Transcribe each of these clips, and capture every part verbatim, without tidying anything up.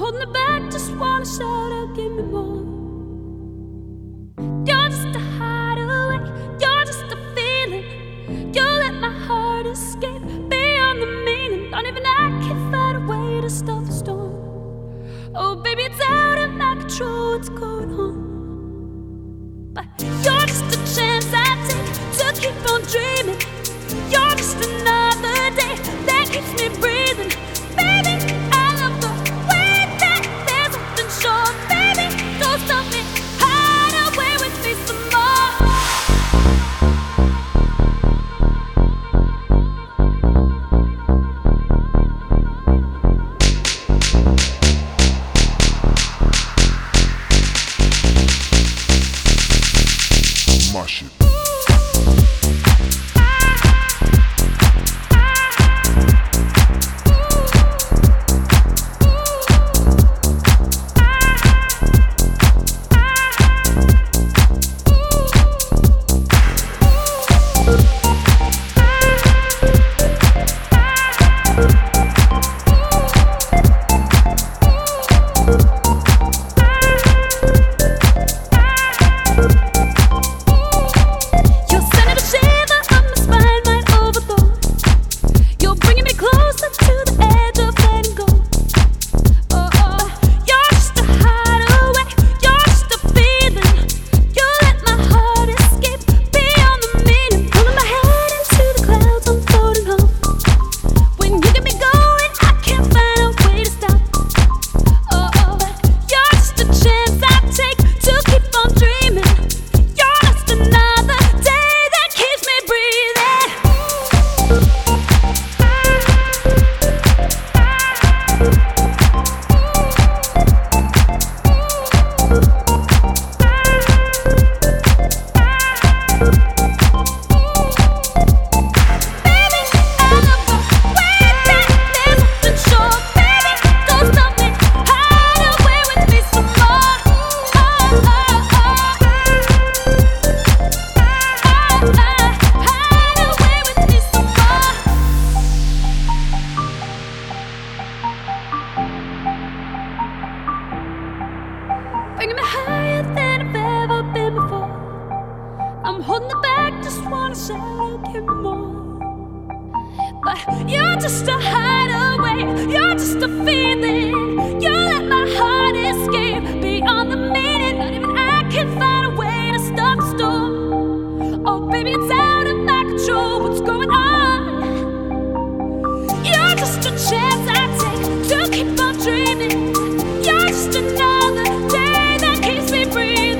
holding it back, just wanna shout out, give me more. You're just a hideaway, you're just a feeling. You let my heart escape beyond the meaning. Not even I can find a way to stop the storm. Oh baby, it's out of my control, what's going on? But you're just a chance I take to keep on dreaming. You're just another day that keeps me breathing. Baby, I love the way that there's nothing short. Baby, don't stop me, hide away with me some more. My shit. Bringing me higher than I've ever been before. I'm holding it back, just wanna shout out, give me more. But you're just a hideaway, you're just a feeling. You let my heart escape beyond the meaning. Not even I can find a way to stop the storm. Oh baby, it's out of my control, what's going on? You're just a chance I take to keep on dreaming. You're just another day that keeps me breathing.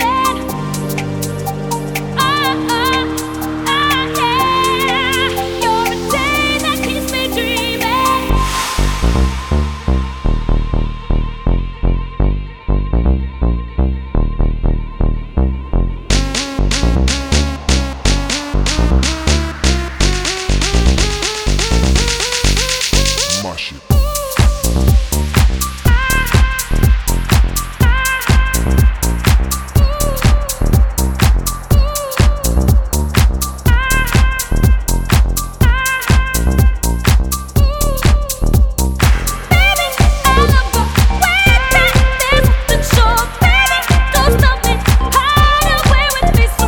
Ah, ah, ah, yeah. You're a day that keeps me dreaming. My shit.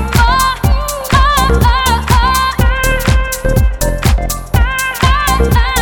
Ah